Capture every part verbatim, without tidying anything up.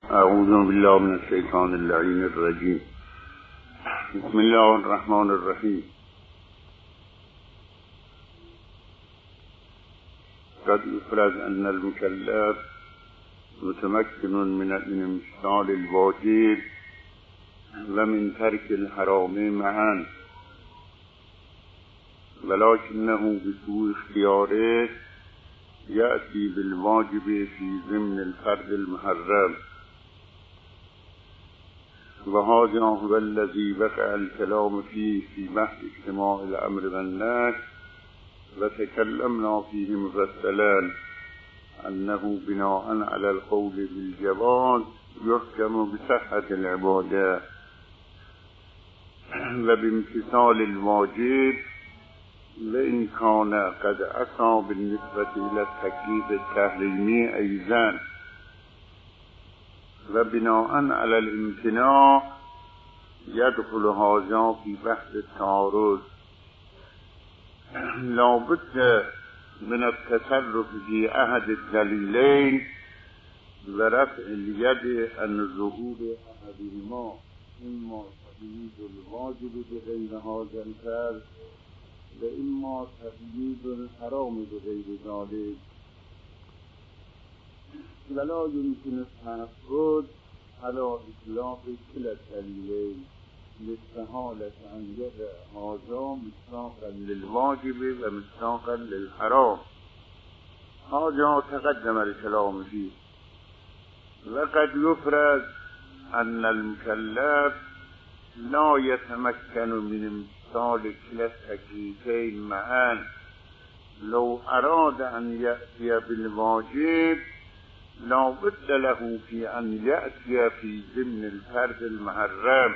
اعوذ بالله من الشیطان اللعین الرجیم. بسم الله الرحمن الرحیم. قد يفرض أن المكلف متمكن من الامتثال الواجب ومن ترك الحرام معا، ولكنه بسوء اختياره يأتي بالواجب في ضمن الفرض المحرم، وهذا هو الذي وقع الكلام فيه في بحث اجتماع الأمر والنهي، وتكلمنا فيه مفصلا أنه بناء على القول بالجواز يحكم بصحة العبادة، وبامتثال الواجب وإن كان قد عصى بالنسبة إلى التكليف التحريمي أيضا، وبناء على الامتناع يدخل هذا في بحث التعارض. لا بد من التصرف في أحد الدليلين ورفع اليد عن ظهور أحدهما، إما تقييد الواجب بغير هذا الفرض وإما تقييد الحرام بغير ذلك، ولا يمكن التنفذ على إطلاق كلا الدليلين لاستحالة أن يقع هذا مصداقا للواجب ومصداقا للحرام. هذا تقدم الكلام فيه. وقد يفرض أن المكلف لا يتمكن من امتثال كلا التكليفين معا، لو أراد أن يأتي بالواجب لا بد له في أن يأتي في ضمن الفرض المحرم،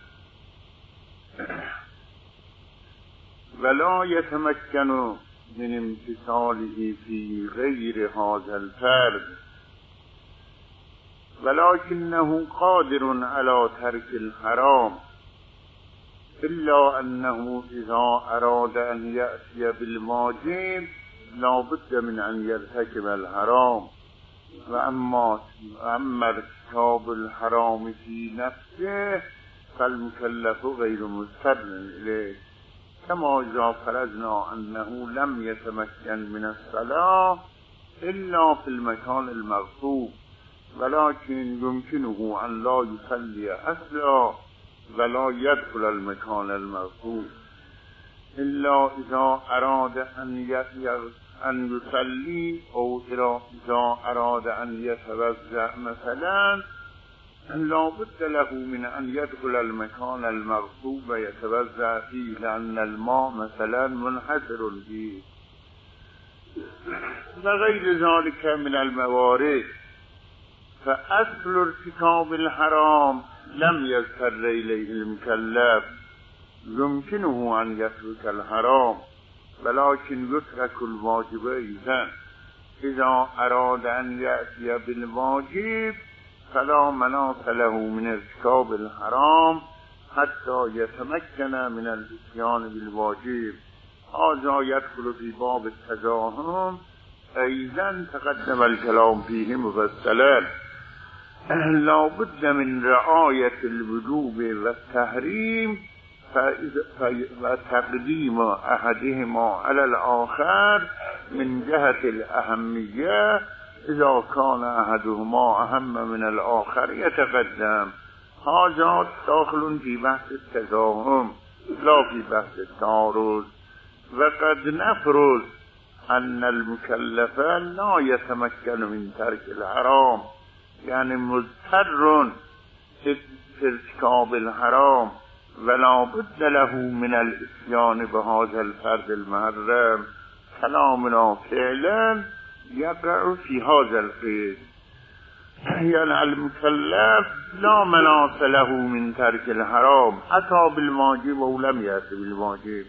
ولا يتمكن من امتثاله في غير هذا الفرض، ولكنه قادر على ترك الحرام، إلا أنه إذا أراد أن يأتي بالواجب لا بد من أن يرتكب الحرام، وأما أما ارتكاب الحرام في نفسه فالمكلف غير مضطر إليه، كما إذا فرضنا أنه لم يتمكن من الصلاة إلا في المكان المغصوب، ولكن يمكنه أن لا يصلي أصلا ولا يدخل المكان المغصوب، إلا إذا أراد أن أن يصلي أو إذا أراد أن يتوضأ مثلا لا بد له من أن يدخل المكان المغصوب ويتوضأ فيه، لأن الماء مثلا منحصر فيه، وغير ذلك من الموارد. فأصل ارتكاب الحرام لم يضطر إليه المكلف، يمكنه أن يترك الحرام ولكن يترك الواجب أيضا. إذا أراد أن يأتي بالواجب فلا مناص له من ارتكاب الحرام حتى يتمكن من الاتيان بالواجب. هذا يدخل في باب التزاحم أيضا تقدم الكلام فيه مفصلا. لا بد من رعاية الوجوب والتحريم وتقديم أحدهما على الآخر من جهة الأهمية، إذا كان أحدهما أهم من الآخر يتقدم. هذا داخل في بحث التزاحم لا في بحث التعارض. وقد نفرض أن المكلف لا يتمكن من ترك الحرام، يعني مضطر في ارتكاب الحرام، ولا بد له من الاتيان بهذا الفرض المحرم. كلامنا فعلا يقع في هذا القيد، يعني المكلف لا مناص له من ترك الحرام، أتى بالواجب أو لم يأتي بالواجب،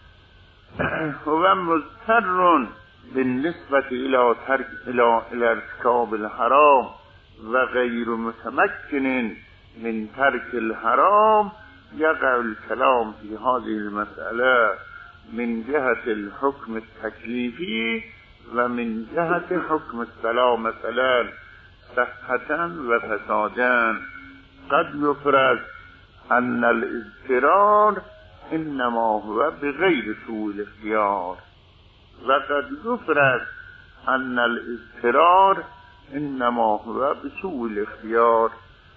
هو مضطر بالنسبة إلى ترك إلى إلى ارتكاب الحرام وغير متمكن من ترك الحرام. يقع الكلام في هذه المسألة من جهة الحكم التكليفي ومن جهة حكم الصلاة. مثلا صحة و فسادا. قد يفرض أن الاضطرار إنما هو بغير سوء الاختيار وقد يفرض أن الاضطرار إنما هو بسوء الاختيار.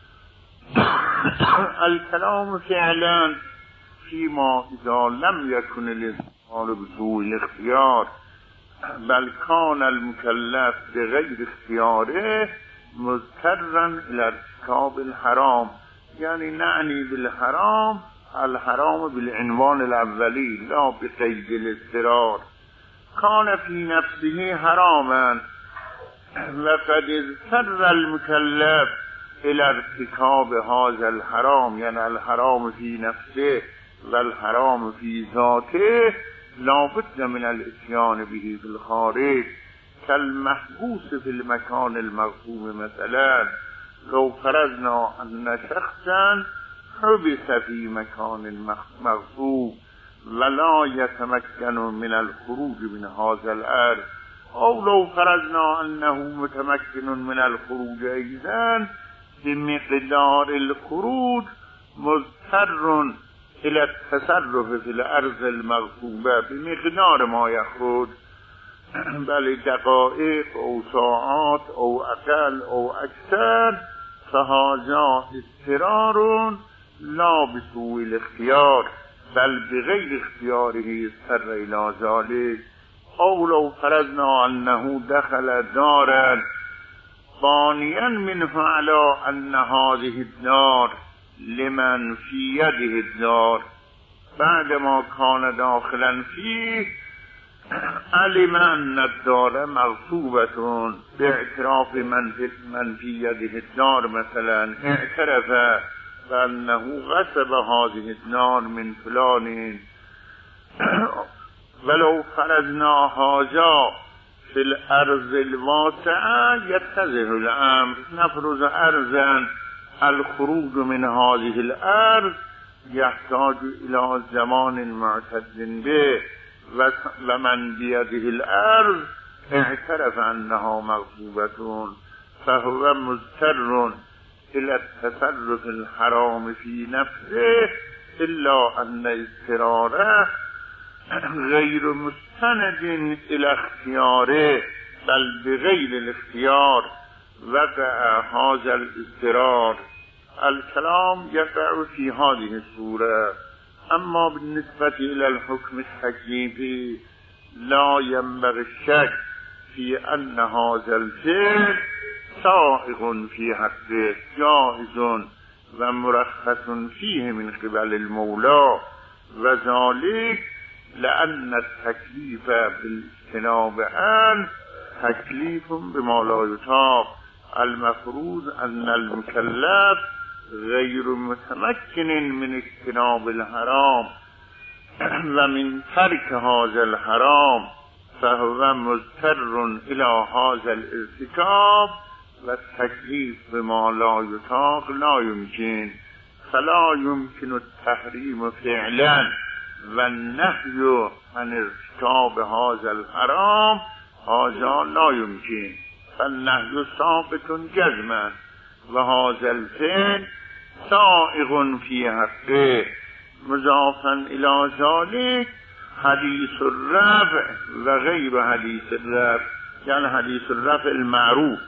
الكلام فعلا فيما إذا لم يكن الاضطرار بسوء الاختيار بل كان المكلف بغير اختياره مضطرا إلى ارتكاب الحرام، يعني نعني بالحرام الحرام بالعنوان الأولي لا بقيد الاضطرار. كان في نفسه حراما وقد اضطر المكلف إلى ارتكاب هذا الحرام، يعني الحرام في نفسه والحرام في ذاته لا بد من الاتيان به في الخارج، كالمحبوس في المكان المغصوب. مثلا لو فرضنا أن شخصا حبس في مكان مغصوب ولا يتمكن من الخروج من هذا الأرض، أو لو فرضنا أنه متمكن من الخروج أيضا بمقدار الخروج مضطر إلى التصرف في الأرض المغصوبة بمقدار ما يخرج، بل دقائق أو ساعات أو أقل أو أكثر، فهذا اضطرار لا بسوء الاختيار بل بغير اختياره اضطر إلى ذلك. أو لو فرضنا أنه دخل دارا بانيا منه على أن هذه الدار لمن في يده الدار، بعدما كان داخلا فيه علم أن الدار مغصوبة باعتراف من في, من في يده الدار، مثلا اعترف بأنه غصب هذه الدار من فلان. ولو فرضنا هذا في الأرض الواسعة يتضح الأمر. نفرض أرضا الخروج من هذه الأرض يحتاج إلى زمان معتد به، ومن بيده الأرض اعترف أنها مغصوبة فهو مضطر إلى التصرف الحرام في نفسه، إلا أن اضطراره غير مستند إلى اختياره بل بغير الاختيار وقع هذا الاضطرار. الكلام يقع في هذه الصورة. أما بالنسبة إلى الحكم التكليفي لا ينبغي الشك في أن هذا الفعل سائغ في حقه جائز ومرخص فيه من قبل المولى، وذلك لأن التكليف بالاجتناب عنه تكليف بما لا يطاق. المفروض أن المكلف غير متمكن من اجتناب الحرام ومن ترك هذا الحرام، فهو مضطر إلى هذا الارتكاب، والتكليف بما لا يطاق لا يمكن، فلا يمكن التحريم فعلا والنهي عن ارتكاب هذا الحرام، هذا لا يمكن، فالنهي ثابت جزما وهذا الفعل سائغ في حقه. مضافا إلى ذلك حديث الرفع وغير حديث الرفع، يعني حديث الرفع المعروف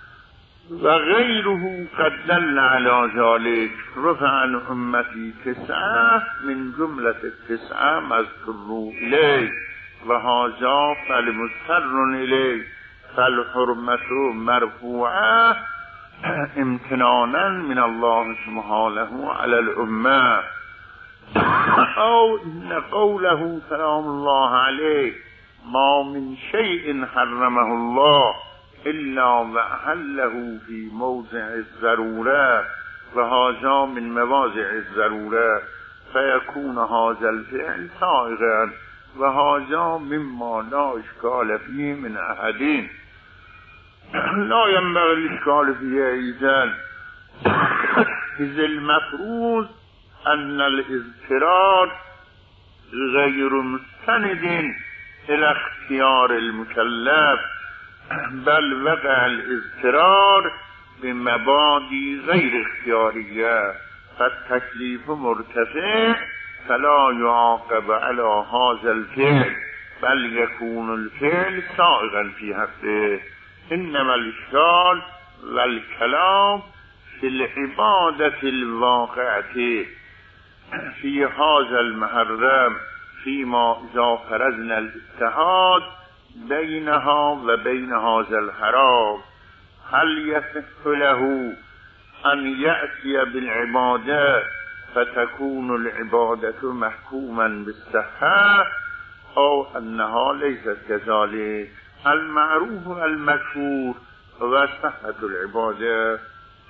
وغيره قد دل على ذلك. رفع عن أمتي تسعة من جملة التسعة مذكور إليه، وهذا فالمضطر إليه، فالحرمة مرفوعة امتنانا من الله سبحانه على الأمة. أو إن قوله سلام الله عليه ما من شيء حرمه الله إلا وأحله في موضع الضرورة، وهذا من مواضع الضرورة، فيكون هذا الفعل سائغا، وهذا مما لا إشكال فيه من أحد. لا ينبغي الإشكال فيه أيضا، إذ المفروض أن الاضطرار غير مستند إلى اختيار المكلف، بل وقع الاضطرار به مبادی غیر اختیاریه فالتکلیف مرتفع فلا يعاقب على هذا الفعل بل يكون الفعل سائغا في حقه. انما الاشكال والكلام في العبادة الواقعة في هذا المحرم فيما إذا فرضنا الاتحاد بينها وبين هذا الحرام هل يصح له أن يأتي بالعبادة فتكون العبادة محكوما بالصحة أو أنها ليست كذلك؟ المعروف المشهور وصحة العبادة،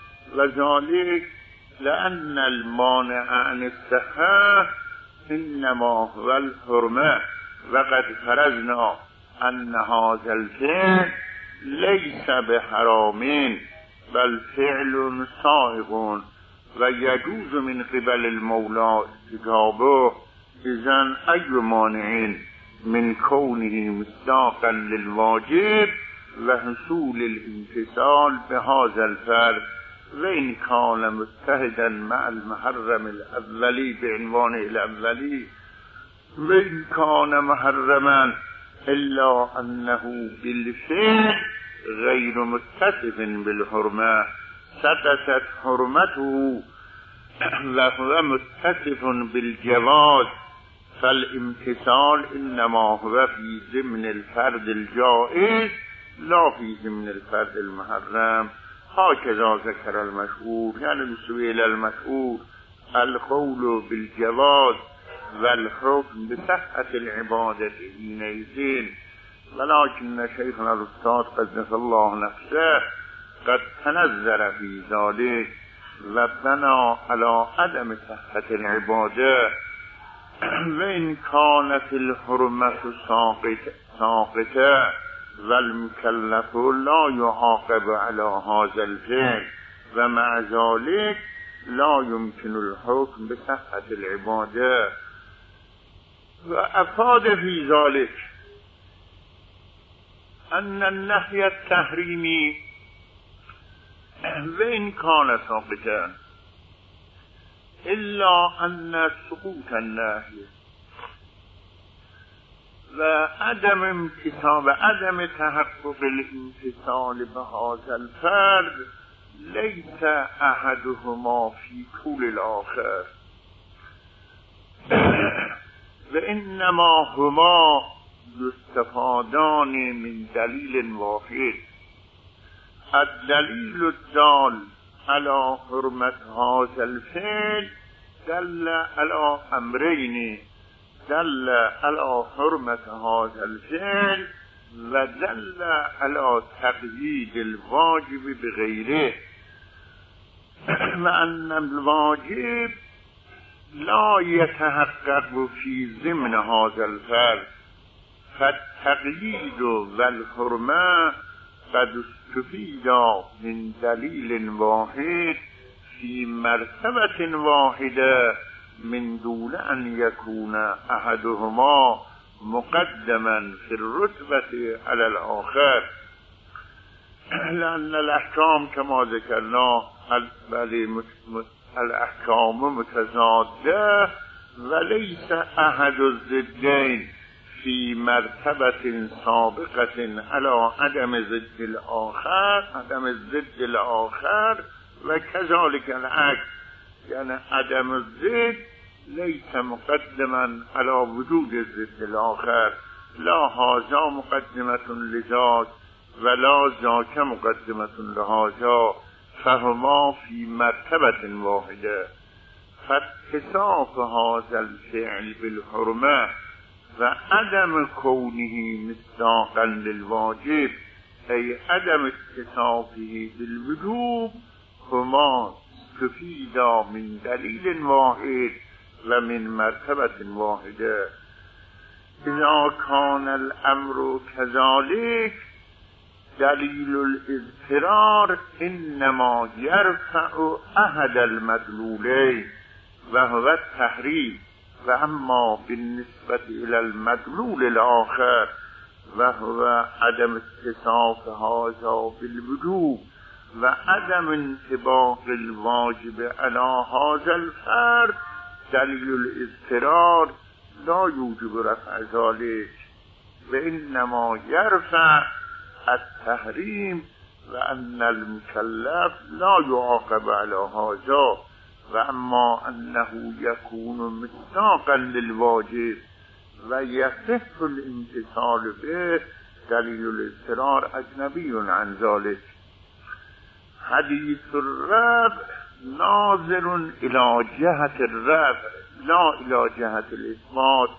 وذلك لأن المانع عن الصحة إنما هو الحرمة، وقد فرضنا أن هذا الفعل ليس بحرام بل فعل سائغ ويجوز من قبل المولى ارتكابه. إذن أي مانع من كونه مصداقا للواجب وحصول الامتثال بهذا الفرض وإن كان متحدا مع المحرم الأولي بعنوانه الأولي وإن كان محرما إلا أنه بالفعل غير متصف بالحرمة سقطت حرمته وهو متصف بالجواز، فالامتثال إنما هو في ضمن الفرد الجائز لا في ضمن الفرد المحرم. هكذا ذكر المشهور، يعني بسبيل المشهور القول بالجواز والحكم بصحة العبادة حينئذ. ولكن شيخنا الأستاذ قدس الله نفسه قد تنظر في ذلك وبنى على عدم صحة العبادة وإن كانت الحرمة ساقطة والمكلف لا يعاقب على هذا الفعل ومع ذلك لا يمكن الحكم بصحة العبادة. وأفاد في ذلك أن النهي التحريمي وإن كان ساقطا إلا أن سقوط النهي وعدم امتثال وعدم تحقق الامتثال بهذا الفرد ليس أحدهما في طول الآخر وإنما هما يستفادان من دليل واحد. الدليل الدال على حرمة هذا الفعل دل على أمرين، دل على حرمة هذا الفعل ودل على تقييد الواجب بغيره، وأن الواجب لا يتحقق في ضمن هذا الفعل، فالتقييد والحرمة قد استفيد من دليل واحد في مرتبة واحدة من دون أن يكون أحدهما مقدما في الرتبة على الآخر، لأن الأحكام كما ذكرنا الأحكام متضادة وليس أحد الضدين في مرتبة سابقة على عدم ضد الآخر عدم الضد الآخر وكذلك العكس، يعني عدم الضد ليس مقدما على وجود الضد الآخر، لا هذا مقدمة لذاك ولا ذاك مقدمة لهذا، فهما في مرتبة واحدة. فاتصاف هذا الفعل بالحرمة وعدم كونه مصداقا للواجب أي عدم اتصافه بالوجوب هما استفيدا من دليل واحد ومن مرتبة واحدة. إذا كان الأمر كذلك دليل الاضطرار إنما يرفع أحد المدلولين وهو التحريم، وأما بالنسبة إلى المدلول الآخر وهو عدم اتصاف هذا بالوجوب و عدم انطباق الواجب على هذا الفرد دلیل الاضطرار لا یوجب رفع ذلك و انما یرفع التحریم و ان المکلف لا يعاقب على هذا و اما انه یکون مصداقا للواجب و یصح الامتثال به دلیل الاضطرار اجنبی عن ذلك. حدیث الرفع ناظر الى جهت الرفع لا الى جهت الاثبات.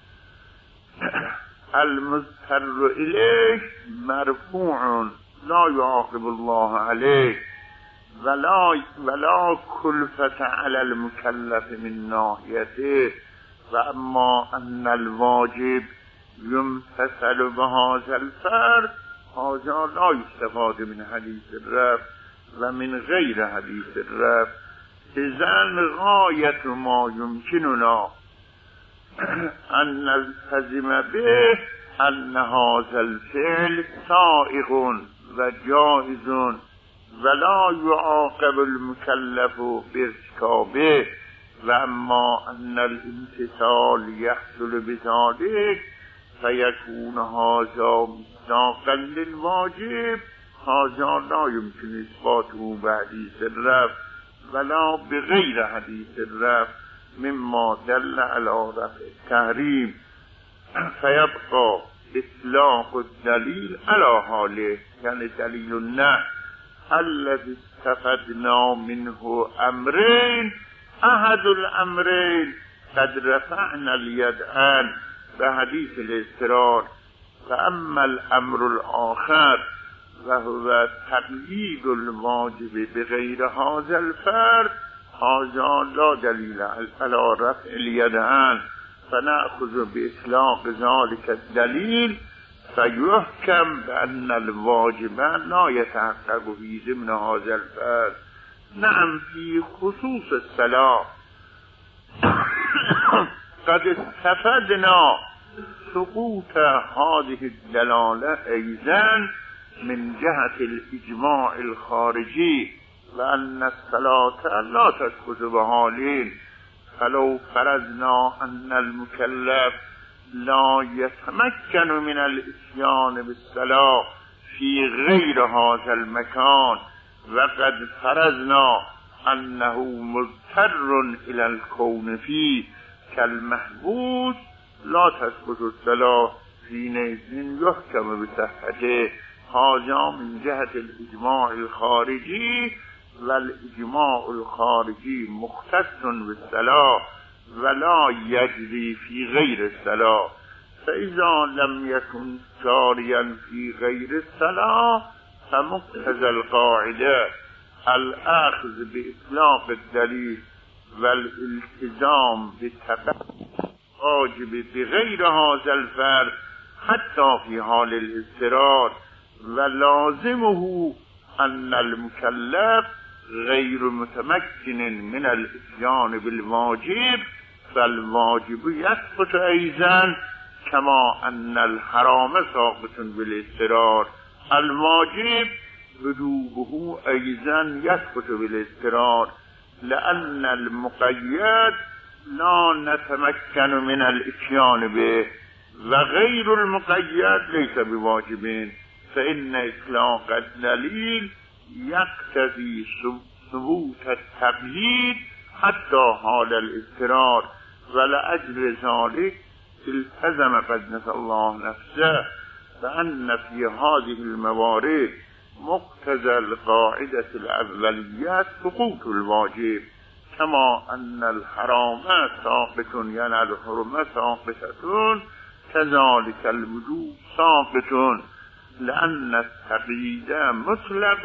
المضطر الیه مرفوع لا يعاقب الله عليه ولا ولا كلفة على المكلف من ناحيته و اما ان الواجب يمتثل بهذا الفرد هذا لا يستفاد من حديث الرفع و من غير حديث الرفع. اذن غاية ما يمكننا ان نلتزم به ان هذا الفعل سائغ و جائز ولا يعاقب المكلف بارتكابه و اما ان الامتثال يحصل بذلك فيكون هذا مصداقا للواجب هذا لا يمكن اثباته بحديث الرفع ولا بغير حديث الرفع مما دل على رفع التحريم فيبقى اطلاق الدليل على حاله يعني دليل النهي الذي استفدنا منه امرين احد الامرين قد رفعنا اليدان بحديث الاضطرار فاما الامر الاخر وهو تقييد الواجب بغير هذا الفرد هذا لا دليل على رفع اليدان فنأخذ بإطلاق ذلك الدليل فيحكم بأن الواجب لا يتحقق في ضمن هذا الفرد. نعم في خصوص الصلاة قد استفدنا سقوط هذه الدلالة أيضا من جهة الإجماع الخارجي وأن الصلاة لا تسقط بحالين فلو فرضنا أن المكلف لا يتمكن من الاتيان بالصلاة في غير هذا المكان وقد فرضنا أنه مضطر إلى الكون فيه كالمحبوس لا تسقط الصلاة حينئذ يحكم بصحته. هذا من جهة الإجماع الخارجي والإجماع الخارجي مختص بالصلاة ولا يجري في غير الصلاة فإذا لم يكن جاريا في غير الصلاة فمقتضى القاعدة الأخذ بإطلاق الدليل والالتزام بالواجب بغير هذا الفرد حتى في حال الاضطرار ولازمه أن المكلف غير متمكن من الاتيان بالواجب فالواجب يسقط أيضا كما أن الحرام ساقط بالاضطرار. الواجب وجوبه أيضا يسقط بالاضطرار لأن المقيد لا نتمكن من الاتيان به وغير المقيد ليس بواجب فإن إطلاق الدليل يقتضي ثبوت التقييد حتى حال الاضطرار ولأجل ذلك التزم قدس الله نفسه فأن في هذه الموارد مقتضى القاعدة الأولية سقوط الواجب كما أن الحرام ساقط يعني الحرمة ساقطة كذلك الوجوب ساقط لأن التقييد مطلق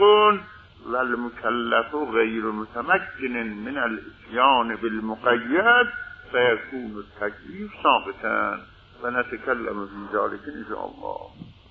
والمكلف غير متمكن من الاتيان بالمقيد فيكون التكليف ساقطا ونتكلم في ذلك إن شاء الله.